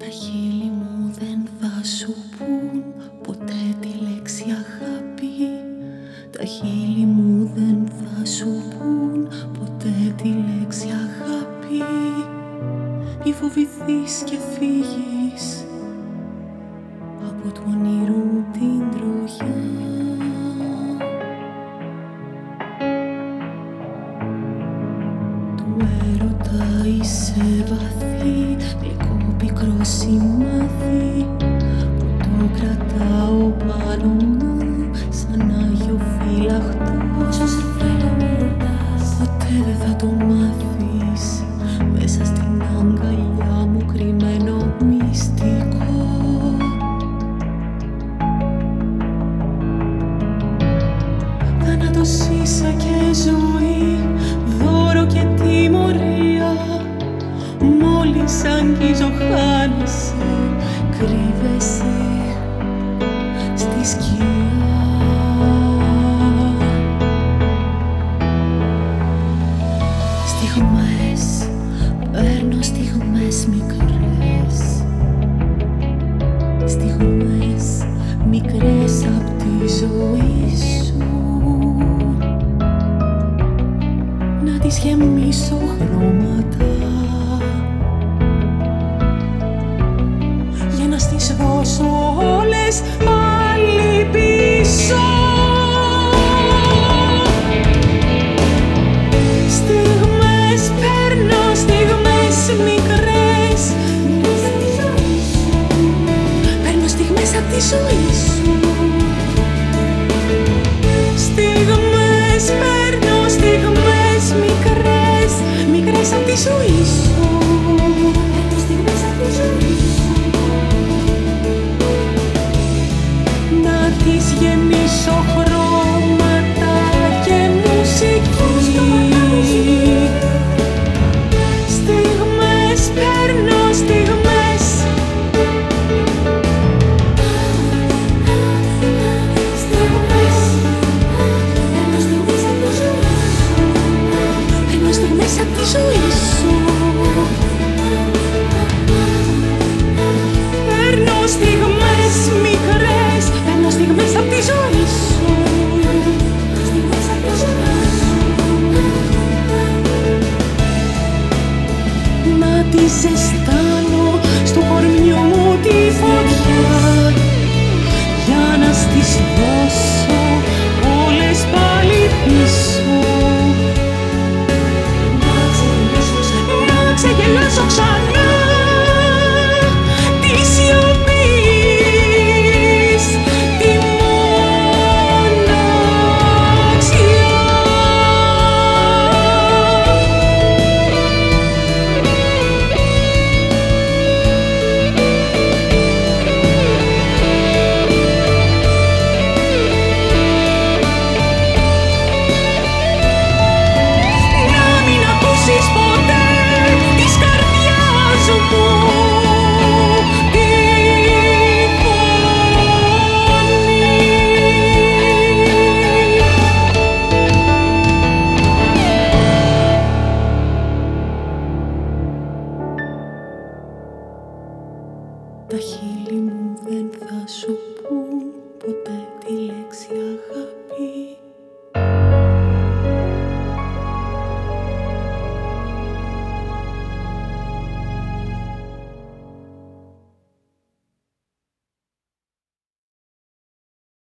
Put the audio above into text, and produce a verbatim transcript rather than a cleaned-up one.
Τα χείλη μου δεν θα σου πουν ποτέ τη λέξη αγάπη. Τα χείλη μου δεν θα σου πουν ποτέ τη λέξη αγάπη. Μη φοβηθείς και φύγεις από του όνειρου την τροχιά. Του έρωτα είσαι βαθύ, γλυκό πικρό σημάδι που το κρατάω πάνω μου σαν Άγιο φύλαχτο. Όσο σε θέλω με ρωτάς, ποτέ δεν θα το μάθεις. Μέσα στην αγκαλιά μου κρυμμένο μυστικό. Θάνατος ίσα και ζωή, δώρο και τιμωρία. Μόλις αγγίζω χάνεσαι, κρύβεσαι στη σκιά. Στιγμές, παίρνω στιγμές μικρές. Στιγμές μικρές απ' τη ζωή σου. Να τις γεμίσω χρώματα για να στις δώσω όλες πάλι πίσω. Στιγμές παίρνω, στιγμές μικρές. Παίρνω στιγμές απ' τη ζωή σου. Στιγμές παίρνω, στιγμές μικρές. Μικρές απ' τη ζωή σου. Παίρνω στιγμές απ' τη ζωή σου. Να τις γεμίσω χρώματα και μουσική. Στιγμές παίρνω, στιγμές. Στιγμές. Παίρνω στιγμές απ' τη ζωή σου. Παίρνω στιγμές απ' τη ζωή σου. Παίρνω στιγμές μικρές. Παίρνω στιγμές απ' τη ζωή σου. Στιγμές απ' τη ζωή σου. Να τις ζεστάνω στο κορμιό μου τη φωτιά για να στις δώσω όλες πάλι πίσω. Να ξεγελάσω ξανά, να ξεγελάσω ξανά τη σιωπή. Τα χείλη μου δεν θα σου πουν ποτέ τη λέξη αγάπη.